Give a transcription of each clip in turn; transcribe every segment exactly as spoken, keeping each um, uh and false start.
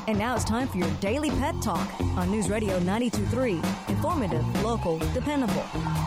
And now it's time for your daily pet talk on News Radio ninety-two point three. Informative, local, dependable.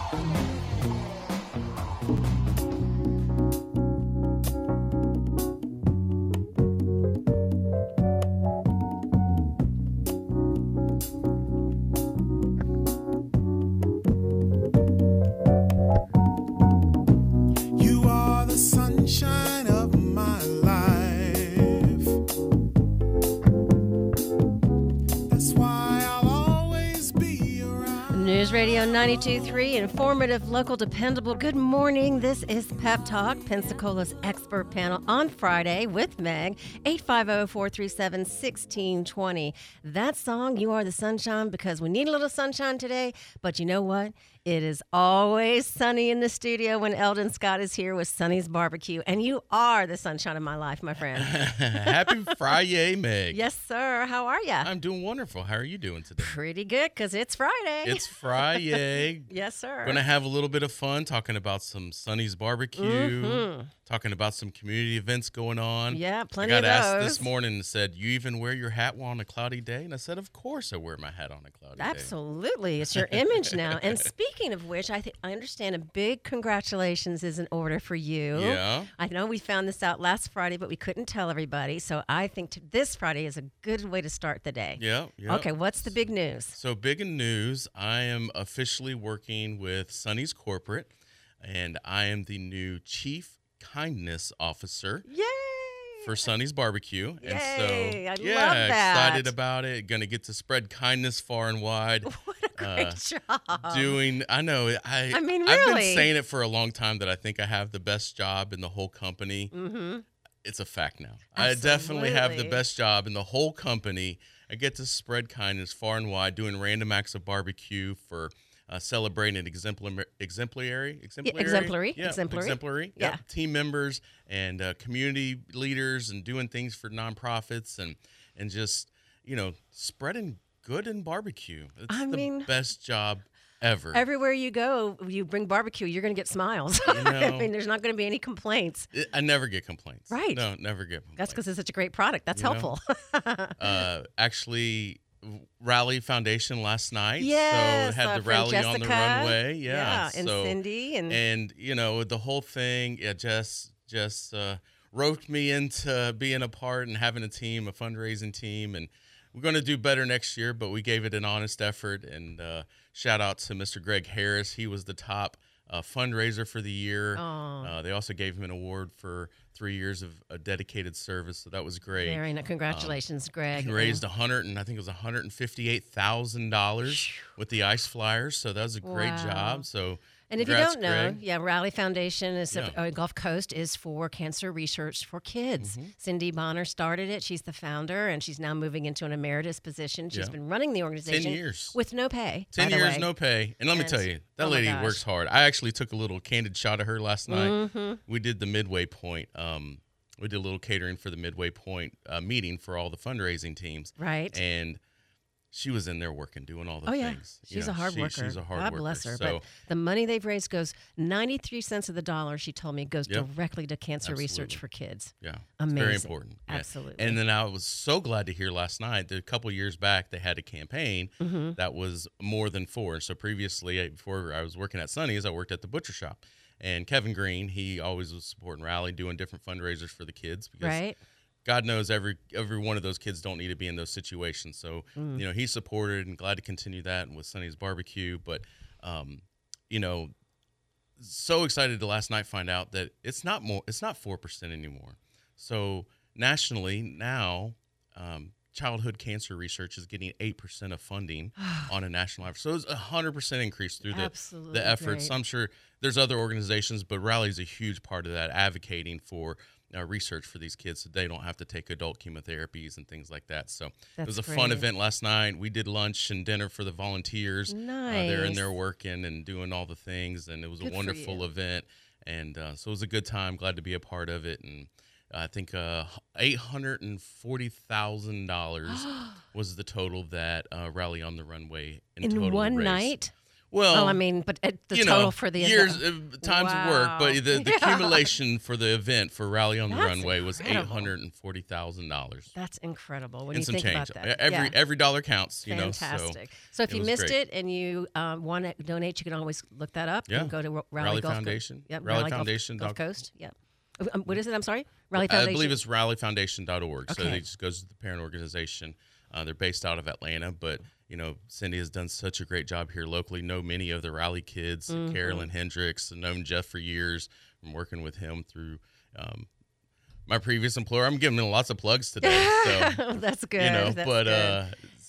News Radio ninety-two point three, informative, local, dependable. Good morning. This is Pep Talk, Pensacola's expert panel on Friday with Meg, eight five zero, four three seven, one six two zero. That song, You Are the Sunshine, because we need a little sunshine today, but you know what? It is always sunny in the studio when Eldon Scott is here with Sonny's Barbecue, and you are the sunshine of my life, my friend. Happy Friday, Meg. Yes, sir. How are you? I'm doing wonderful. How are you doing today? Pretty good, because it's Friday. It's Friday. Yes, sir. Going to have a little bit of fun talking about some Sonny's Barbecue, mm-hmm. talking about some community events going on. Yeah, plenty of of those. I got asked those. this morning and said, you even wear your hat on a cloudy day? And I said, of course I wear my hat on a cloudy Absolutely. day. Absolutely. It's your image now. And speaking of which, I think I understand a big congratulations is in order for you. Yeah. I know we found this out last Friday, but we couldn't tell everybody. So I think t- this Friday is a good way to start the day. Yeah, yeah. Okay, what's the big news? So big in news, I am officially working with Sonny's Corporate, and I am the new Chief Kindness Officer. Yay! For Sonny's Barbecue. Yay, and so, I yeah, love that. excited about it. Going to get to spread kindness far and wide. What a great uh, job. Doing, I know, I, I mean, I've really. been saying it for a long time that I think I have the best job in the whole company. Mm-hmm. It's a fact now. Absolutely. I definitely have the best job in the whole company. I get to spread kindness far and wide, doing random acts of barbecue for Uh, celebrating exemplary, exemplary, exemplary, exemplary, yeah, exemplary, exemplary, yeah. Yep. Team members and uh, community leaders, and doing things for nonprofits, and and just you know spreading good in barbecue. It's I the mean, best job ever. Everywhere you go, you bring barbecue, you're going to get smiles. You know, I mean, there's not going to be any complaints. It, I never get complaints. Right? No, never get complaints. That's because it's such a great product. That's You helpful. uh, actually. Rally Foundation last night. Yes, so had uh, the rally Jessica, on the runway. Yeah, yeah and so, Cindy and and you know the whole thing. Yeah, Jess just uh, roped me into being a part and having a team, a fundraising team, and we're going to do better next year. But we gave it an honest effort. And uh, shout out to Mister Greg Harris. He was the top uh, fundraiser for the year. Uh, they also gave him an award for three years of a dedicated service, so that was great. Very nice. Congratulations, um, Greg. He raised a hundred and I think it was one hundred fifty-eight thousand dollars with the Ice Flyers, so that was a great Wow. job. So, and if you congrats, don't know, Greg. yeah, Rally Foundation is Yeah. uh, Gulf Coast is for cancer research for kids. Mm-hmm. Cindy Bonner started it. She's the founder, and she's now moving into an emeritus position. She's Yeah. been running the organization ten years with no pay. Ten by the years, way. no pay. And let me And- tell you, that oh my lady gosh. works hard. I actually took a little candid shot of her last night. Mm-hmm. We did the Midway Point. Um, we did a little catering for the Midway Point uh, meeting for all the fundraising teams. Right. And she was in there working, doing all the Oh, yeah. things. You She's know, a hard she- worker. She's a hard God worker. bless her. So, But the money they've raised goes ninety-three cents of the dollar, she told me, goes Yep. directly to cancer research Absolutely. for kids. yeah, Amazing. it's very important. Yeah. Absolutely. And then I was so glad to hear last night that a couple years back they had a campaign Mm-hmm. that was more than four. So previously, uh, before I was working at Sonny's, I worked at the butcher shop. And Kevin Green, he always was supporting Rally, doing different fundraisers for the kids. Because Right. God knows every every one of those kids don't need to be in those situations. So, Mm. you know, he supported and glad to continue that with Sonny's Barbecue. But, um, you know, so excited to last night find out that it's not more, it's not four percent anymore. So nationally now, um, childhood cancer research is getting eight percent of funding on a national average. So it's a one hundred percent increase through the, Absolutely the efforts. great. I'm sure there's other organizations, but Rally's a huge part of that, advocating for uh, research for these kids so they don't have to take adult chemotherapies and things like that. So it was a That's fun great. event last night. We did lunch and dinner for the volunteers. Uh, they're in Nice. there working and doing all the things, and it was Good a for wonderful you. event. And uh, so it was a good time. Glad to be a part of it. And I think uh, eight hundred forty thousand dollars was the total that uh, Rally on the Runway in, In total one raised. night? Well, well, I mean, but it, the you total know, for the years, event. uh, times of work, Wow. but the, the Yeah. accumulation for the event for Rally on the That's Runway was eight incredible. hundred and forty thousand dollars. That's incredible when And you some think change. about that. Every yeah. every dollar counts. You Fantastic. know, so, So if it you was missed great. it and you um, want to donate, you can always look that up. Yeah. And go to Rally, Rally Gulf Foundation. Co- yep, Rally Rally Gulf- Foundation Gulf, dot- Coast. Yep. Um, what is it? I'm sorry. Rally I Foundation. believe it's rally foundation dot org. So Okay. it just goes to the parent organization. Uh, they're based out of Atlanta, but you know, Cindy has done such a great job here locally. Know many of the Rally kids, Mm-hmm. Carolyn Hendricks, and known Jeff for years. From working with him through um, my previous employer. I'm giving him lots of plugs today. So That's good. you know, That's but good. uh,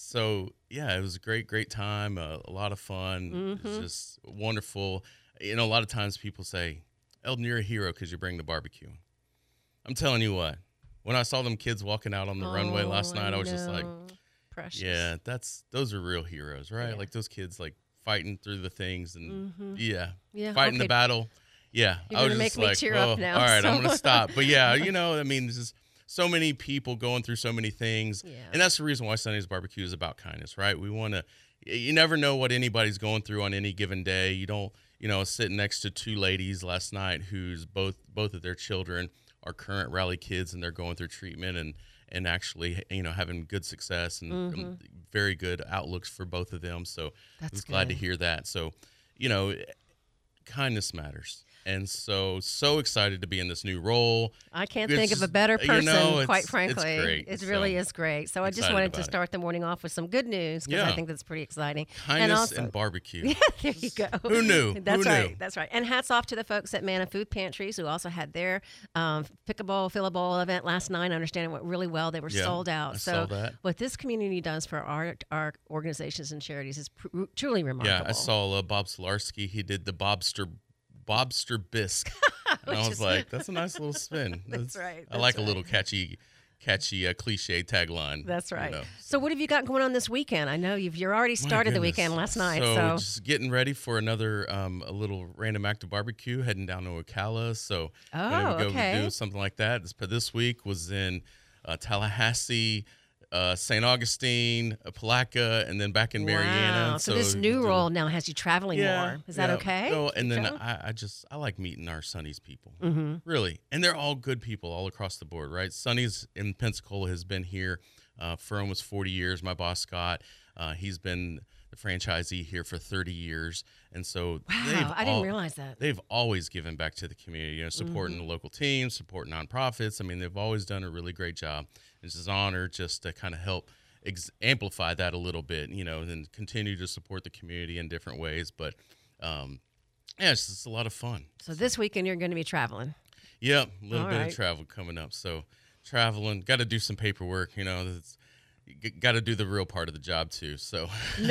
so yeah, it was a great, great time. Uh, a lot of fun. Mm-hmm. It's just wonderful. You know, a lot of times people say, "Eldon, you're a hero because you bring the barbecue." I'm telling you what. When I saw them kids walking out on the runway Oh, last night, I was just like, know. Precious. "Yeah, that's those are real heroes, right? Yeah. Like those kids, like fighting through the things and Mhm. yeah, Yeah, fighting okay. the battle." Yeah, You're I was gonna just make me like, tear oh, up now, all right, I'm so- gonna stop. But yeah, you know, I mean, there's just so many people going through so many things, Yeah. and that's the reason why Sunny's Barbecue is about kindness, right? We want to. You never know what anybody's going through on any given day. You don't, you know, sitting next to two ladies last night who's both both of their children are current Rally kids, and they're going through treatment and and actually, you know, having good success and Mm-hmm. um, very good outlooks for both of them. So I That's was glad to good. hear that. So, you know, kindness matters. And so, so excited to be in this new role. I can't It's think of a just- better you person, know, quite it's- frankly. it's great. It So, really is great. So I just excited wanted to about it. start the morning off with some good news because I Yeah. think that's pretty exciting. Kindness and and, also, barbecue. there you go. Who knew? That's Who right. knew? That's right. And hats off to the folks at Manna Food Pantries who also had their um, Pickable, Fillable event last night. I understand it went really well. They were Yeah, sold out. I so saw that. what this community does for our our organizations and charities is pr- truly remarkable. Yeah, I saw uh, Bob Solarski. He did the Bobster Bobster Bisque. And I Which was is- like, that's a nice little spin. That's right, I like that's a little catchy, catchy uh, cliche tagline. That's right. you know. So what have you got going on this weekend? I know you've you're already My started the goodness. weekend last night. So, So, just getting ready for another um, a little random act of barbecue, heading down to Ocala. So Oh, gonna go okay. do something like that. This, but this week was in uh, Tallahassee, uh, Saint Augustine, uh, Palatka, and then back in Mariana. Wow. So, this new the- role now has you traveling yeah, more. Is that yeah. okay? No, and then Joe? I, I just I like meeting our Sonny's people, Mm-hmm. really, and they're all good people all across the board, right? Sonny's in Pensacola has been here uh, for almost forty years. My boss Scott, uh, he's been the franchisee here for thirty years, and so they've Wow, I didn't all- realize that. They've always given back to the community, you know, supporting Mm-hmm. the local teams, supporting nonprofits. I mean, they've always done a really great job. It's an honor just to kind of help ex- amplify that a little bit, you know, and continue to support the community in different ways. But um, yeah, it's just a lot of fun. So this weekend you're going to be traveling. Yep, a little All bit right. of travel coming up. So traveling, got to do some paperwork, you know. It's, got to do the real part of the job too. So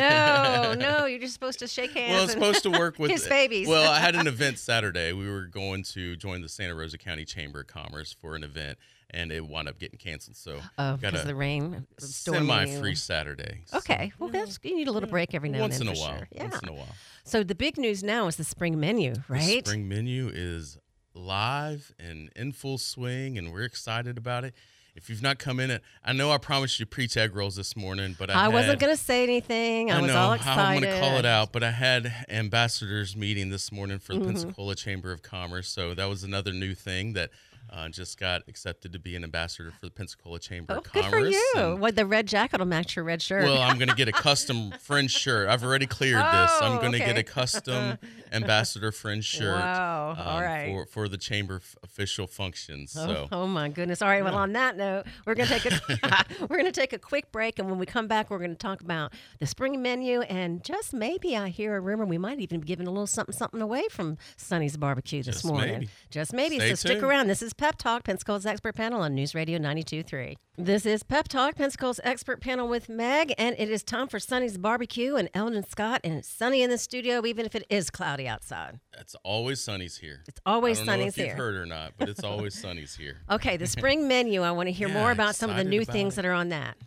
No, no, you're just supposed to shake hands. well, it's and- supposed to work with his babies. Well, I had an event Saturday. We were going to join the Santa Rosa County Chamber of Commerce for an event, and it wound up getting canceled. So Oh, got because of the a rain. stormy. semi-free Saturday. So Okay, well, that's, you need a little break every now once and in then a for while. sure. Yeah. Once in a while. So the big news now is the spring menu, right? The spring menu is live and in full swing, and we're excited about it. If you've not come in it, I know I promised you preach egg rolls this morning, but I, I wasn't had- going to say anything. I, I was know all how excited. I'm going to call it out, but I had ambassadors meeting this morning for the Mm-hmm. Pensacola Chamber of Commerce, so that was another new thing that uh, just got accepted to be an ambassador for the Pensacola Chamber Oh, of good Commerce. for you. and- Well, the red jacket will match your red shirt. well, I'm going to get a custom fringe shirt. I've already cleared this. Oh, I'm going to get okay. a custom ambassador fringe shirt Wow, all um, right. for, for the chamber f- official functions. Oh, So oh my goodness! All right. Well, on that note, we're gonna take a we're gonna take a quick break, and when we come back, we're gonna talk about the spring menu, and just maybe I hear a rumor we might even be giving a little something something away from Sonny's Barbecue this Just morning. maybe. Just maybe. Stay so stick tuned. around. This is Pep Talk, Pensacola's expert panel on News Radio ninety-two point three. This is Pep Talk, Pensacola's expert panel with Meg, and it is time for Sonny's Barbecue and Eldon Scott, and it's sunny in the studio, even if it is cloudy outside. it's always Sonny's here. It's always I don't know Sonny's if you've here. heard or not, but it's always Sonny's here. Okay, the spring menu. I want to hear Yeah, more about some of the excited new about things it. that are on that.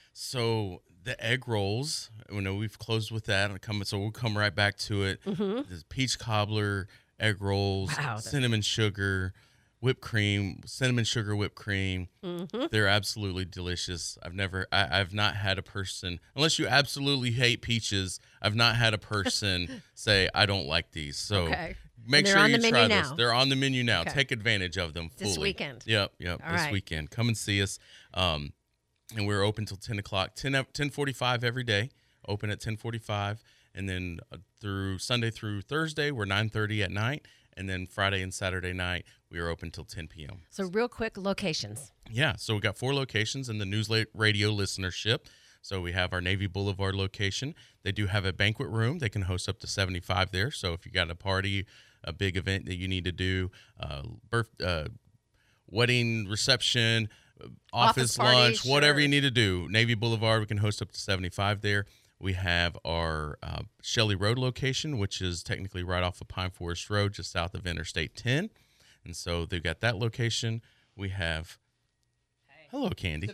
So the egg rolls, you know, we've closed with that. and come, so we'll come right back to it. There's peach cobbler, egg rolls, Wow, that's- cinnamon sugar, whipped cream, cinnamon sugar whipped cream. Mm-hmm. They're absolutely delicious. I've never, I, I've not had a person, unless you absolutely hate peaches, I've not had a person say, I don't like these. So okay. make sure you try now. this. They're on the menu now. Okay. Take advantage of them fully. This weekend. Yep, yep, All this right. weekend. Come and see us. Um, and we're open till ten o'clock, ten forty-five every day, open at ten forty-five. And then uh, through Sunday through Thursday, we're nine thirty at night. And then Friday and Saturday night, we are open till ten p.m. So real quick, locations. Yeah, so we got four locations in the news la- radio listenership. So we have our Navy Boulevard location. They do have a banquet room. They can host up to seventy-five there. So if you got a party, a big event that you need to do, uh, birth, uh, wedding reception, office, Office party, lunch, sure. whatever you need to do, Navy Boulevard, we can host up to seventy-five there. We have our uh, Shelley Road location, which is technically right off of Pine Forest Road, just south of Interstate ten. And so they've got that location. We have, hey. Hello, Candy.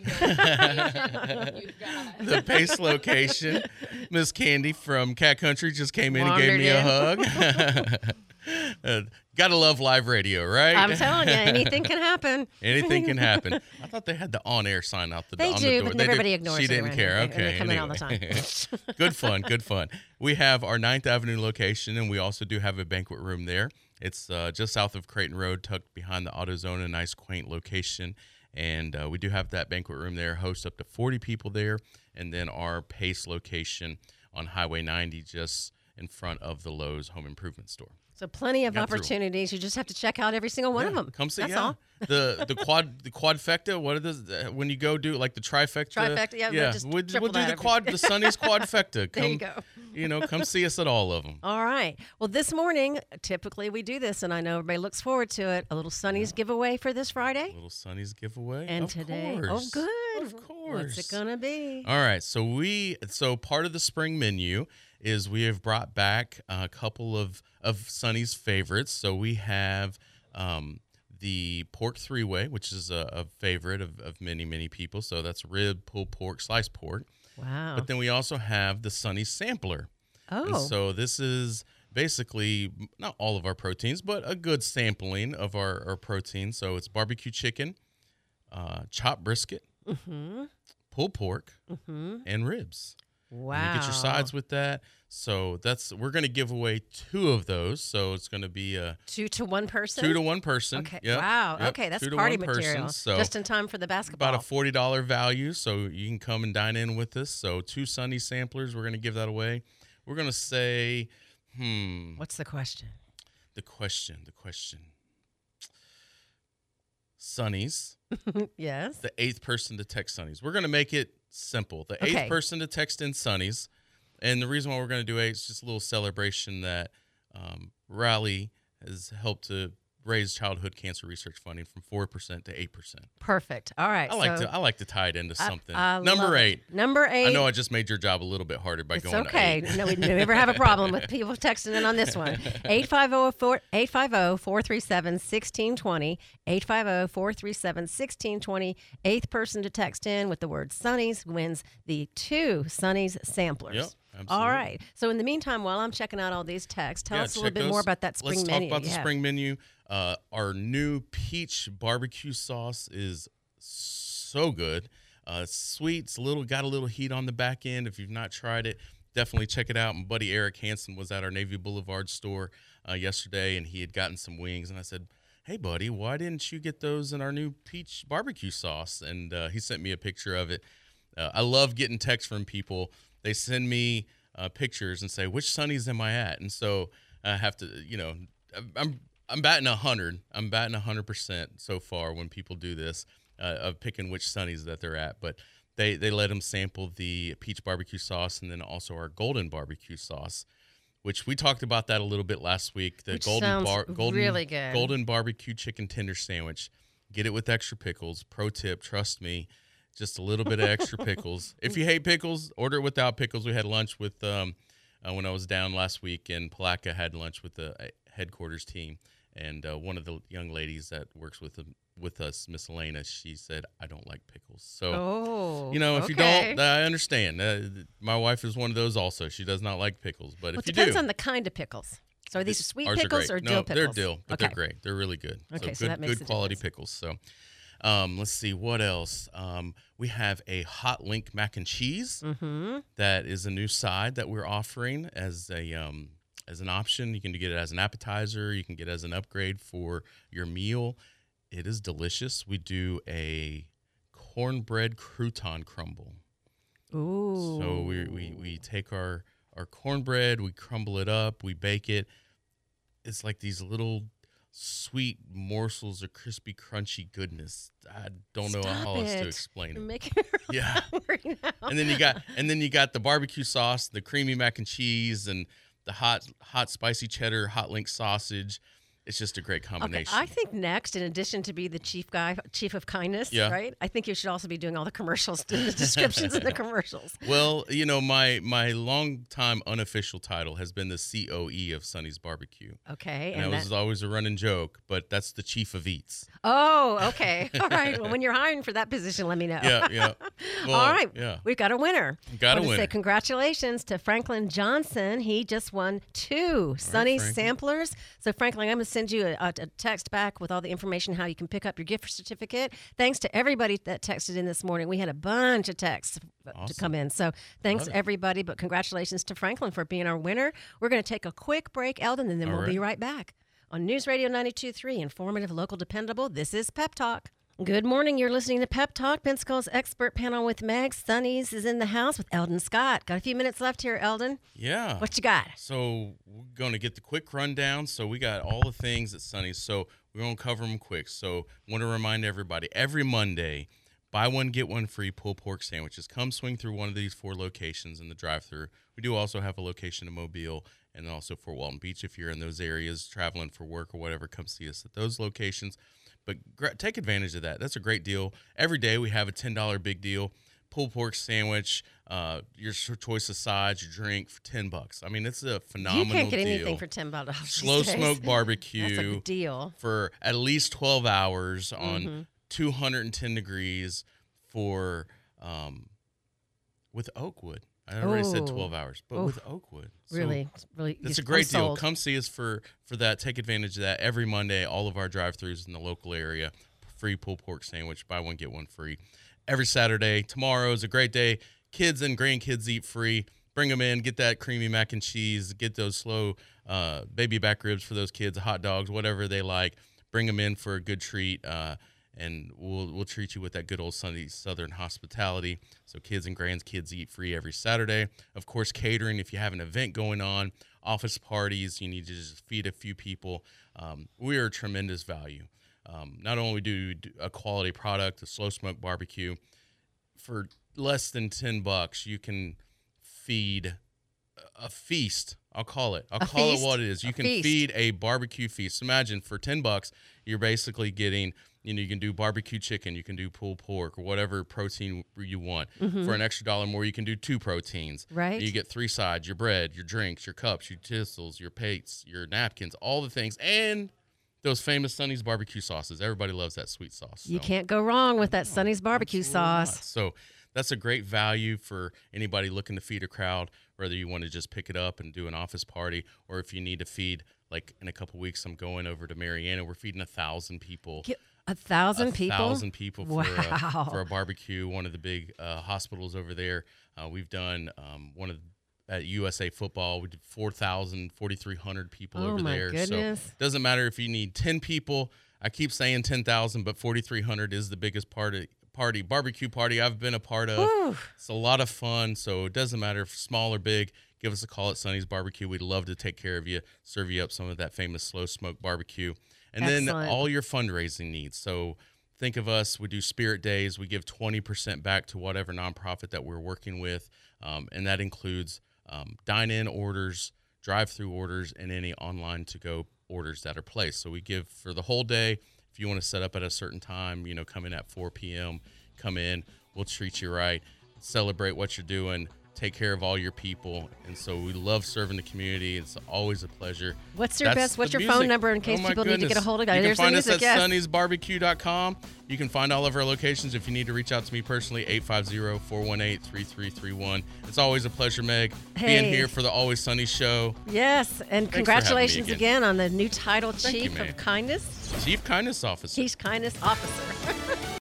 The Pace location. Miss Candy from Cat Country just came in Wandered and gave me in. a hug. uh, gotta love live radio, right? I'm telling you, anything can happen. Anything can happen. I thought they had the on-air sign out the, They on do, the door. but They everybody did, ignores She it didn't around care. here. They- Okay, they come in all anyway. the time. Good fun, good fun. We have our ninth Avenue location, and we also do have a banquet room there. It's uh, just south of Creighton Road, tucked behind the AutoZone, a nice, quaint location. And uh, we do have that banquet room there, host up to forty people there. And then our Pace location on Highway ninety, just in front of the Lowe's Home Improvement Store. So plenty of Got through. opportunities. You just have to check out every single one Yeah, of them. Come see, That's yeah. all. the the quad the quadfecta. What are the uh, when you go do like the trifecta? Trifecta, yeah, yeah. just We'll, triple we'll do that the every- quad, the Sonny's quadfecta. Come, There you go. You know, come see us at all of them. All right. Well, this morning, typically we do this, and I know everybody looks forward to it. A little Sonny's giveaway for this Friday. Little Sonny's giveaway. And of today, course. oh, good. Of course. What's it gonna be? All right. So we so part of the spring menu is we have brought back a couple of of Sonny's favorites. So we have um, the pork three way, which is a, a favorite of, of many many people. So that's rib, pulled pork, sliced pork. Wow. But then we also have the Sonny Sampler. Oh. And so this is basically not all of our proteins, but a good sampling of our, our protein. So it's barbecue chicken, uh, chopped brisket, Mm-hmm. pulled pork, Mm-hmm. and ribs. Wow. And you get your sides with that. So that's we're going to give away two of those. So it's going to be a Two to one person? two to one person. Okay. Yep, Wow. yep, Okay, that's two to party one person. material. So Just in time for the basketball. about a forty dollars value, so you can come and dine in with us. So two Sonny samplers, we're going to give that away. We're going to say, hmm. What's the question? The question, the question. Sonny's, Yes. the eighth person to text Sonny's. We're going to make it simple. The Okay. eighth person to text in Sonny's. And the reason why we're going to do eight is just a little celebration that um, Rally has helped to raise childhood cancer research funding from four percent to eight percent. Perfect. All right. I like so to I like to tie it into I- something. I love Number it. eight. Number eight. I know I just made your job a little bit harder by It's going okay. to eight. No, we never have a problem with people texting in on this one. eight five zero, four three seven, one six two zero. eight five zero, four three seven, one six two zero. Eighth person to text in with the word Sonny's wins the two Sonny's samplers. Yep, absolutely. All right. So in the meantime, while I'm checking out all these texts, tell Yeah, us a little check bit those. more about that spring Let's menu. talk about the Yeah. spring menu. Uh, our new peach barbecue sauce is so good. Uh, sweet, it's a little got a little heat on the back end. If you've not tried it, definitely check it out. My buddy Eric Hansen was at our Navy Boulevard store uh, yesterday, and he had gotten some wings. And I said, "Hey, buddy, why didn't you get those in our new peach barbecue sauce?" And uh, he sent me a picture of it. Uh, I love getting texts from people. They send me uh, pictures and say, "Which Sonny's am I at?" And so I have to, you know, I'm I'm batting a hundred. I'm batting a hundred percent so far when people do this uh, of picking which Sonny's that they're at. But they they let them sample the peach barbecue sauce and then also our golden barbecue sauce, which we talked about that a little bit last week. The Which golden sounds bar golden really good. golden barbecue chicken tender sandwich. Get it with extra pickles. Pro tip, trust me, just a little bit of extra pickles. If you hate pickles, order it without pickles. We had lunch with um uh, when I was down last week in Palatka, had lunch with the uh, headquarters team. And uh, one of the young ladies that works with them, with us, Miss Elena, she said, "I don't like pickles." So, Oh, you know, if okay. you don't, uh, I understand. Uh, my wife is one of those also. She does not like pickles. But Well, if it you depends do, on the kind of pickles. So are these sweet Ours are pickles great. or no, dill pickles? they're dill, but okay. they're great. They're really good. Okay, so good, that makes good a quality difference. pickles. So um, let's see what else. Um, we have a hot link mac and cheese. Mm-hmm. That is a new side that we're offering as a um, as an option. You can get it as an appetizer. You can get it as an upgrade for your meal. It is delicious. We do a cornbread crouton crumble. Ooh. So we we we take our our cornbread, we crumble it up, we bake it. It's like these little sweet morsels of crispy, crunchy goodness. I don't know Stop how else to it. explain You're it. making me really Yeah. hungry now. And then you got and then you got the barbecue sauce, the creamy mac and cheese, and the hot hot spicy cheddar hot link sausage. It's just a great Okay, combination. I think next, in addition to be the chief guy, chief of kindness, Yeah. right? I think you should also be doing all the commercials, the descriptions in the commercials. Well, you know, my my long time unofficial title has been the C O E of Sonny's Barbecue. Okay, And, and that that, was always a running joke, but that's the chief of eats. oh, okay, all right. Well, when you're hiring for that position, let me know. Yeah, yeah. Well, all right, Yeah. we've got a winner. Got a Want to winner. say congratulations to Franklin Johnson. He just won two Sunny Franklin. samplers. So, Franklin, I'm going to send you a, a, a text back with all the information how you can pick up your gift certificate. Thanks to everybody that texted in this morning. We had a bunch of texts to Awesome. come in. So, thanks Love it. everybody. But congratulations to Franklin for being our winner. We're going to take a quick break, Eldon, and then All we'll be right. right back on News Radio ninety-two point three, informative, local, dependable. This is Pep Talk. Good morning. You're listening to Pep Talk, Pensacola's expert panel with Meg. Sonny's is in the house with Eldon Scott. Got a few minutes left here, Eldon. Yeah. What you got? So we're going to get the quick rundown. So we got all the things at Sonny's. So we're going to cover them quick. So I want to remind everybody, every Monday, buy one, get one free pulled pork sandwiches. Come swing through one of these four locations in the drive-thru. We do also have a location in Mobile and also Fort Walton Beach. If you're in those areas traveling for work or whatever, come see us at those locations. But gra- take advantage of that. That's a great deal. Every day we have a ten dollars big deal. Pulled pork sandwich, uh, your ch- choice of sides, your drink for ten bucks. I mean, it's a phenomenal You can't get deal. anything for ten dollars. Slow smoke barbecue. That's a deal. For at least twelve hours on Mm-hmm. two hundred ten degrees for um, with Oakwood. I already said Oh. twelve hours, but Oof. with Oakwood. So Really, really. that's you- a great I'm deal. sold. Come see us for, for that. Take advantage of that every Monday. All of our drive-thrus in the local area, free pulled pork sandwich. Buy one, get one free. Every Saturday. Tomorrow is a great day. Kids and grandkids eat free. Bring them in. Get that creamy mac and cheese. Get those slow uh, baby back ribs for those kids, hot dogs, whatever they like. Bring them in for a good treat. Uh, and we'll we'll treat you with that good old Sunday Southern hospitality. So kids and grandkids eat free every Saturday. Of course, catering. If you have an event going on, office parties, you need to just feed a few people. Um, we are a tremendous value. Um, not only do we do a quality product, a slow smoke barbecue, for less than ten bucks, you can feed a feast. I'll call it. I'll A call feast? it what it is. You A can feast. feed a barbecue feast. Imagine for ten bucks, you're basically getting, you know, you can do barbecue chicken, you can do pulled pork or whatever protein you want. For an extra dollar more, you can do two proteins. Right. You get three sides, your bread, your drinks, your cups, your utensils, your plates, your napkins, all the things, and those famous Sonny's barbecue sauces. Everybody loves that sweet sauce. You so. can't go wrong with that Sonny's barbecue Absolutely not. sauce. So that's a great value for anybody looking to feed a crowd, whether you want to just pick it up and do an office party, or if you need to feed, like in a couple weeks, I'm going over to Mariana. We're feeding a thousand people. Get a thousand a people. thousand people for, Wow. a, for a barbecue. One of the big uh, hospitals over there. Uh, we've done um, one of the, at U S A Football. We did four thousand, forty-three hundred people Oh, over my there. goodness. So it doesn't matter if you need ten people. I keep saying ten thousand, but forty-three hundred is the biggest party party barbecue party I've been a part of. Whew. It's a lot of fun. So it doesn't matter if small or big. Give us a call at Sonny's Barbecue. We'd love to take care of you, serve you up some of that famous slow smoke barbecue. And then Excellent. all your fundraising needs. So think of us. We do Spirit Days. We give twenty percent back to whatever nonprofit that we're working with. Um, and that includes um, dine-in orders, drive-through orders, and any online to-go orders that are placed. So we give for the whole day. If you want to set up at a certain time, you know, come in at four p.m., come in. We'll treat you right, celebrate what you're doing, take care of all your people. And so we love serving the community. It's always a pleasure. What's your That's best? What's the your music. phone number in case Oh, my people need to goodness. get a hold of you? You can There's the find us music, at yes. sunny's barbecue dot com. You can find all of our locations. If you need to reach out to me personally, eight five zero, four one eight, three three three one. It's always a pleasure, Meg, Hey. being here for the Always Sunny show. Yes, and for having me congratulations again. again on the new title, Thank you, Chief man. of Kindness. Chief Kindness Officer. Chief Kindness Officer.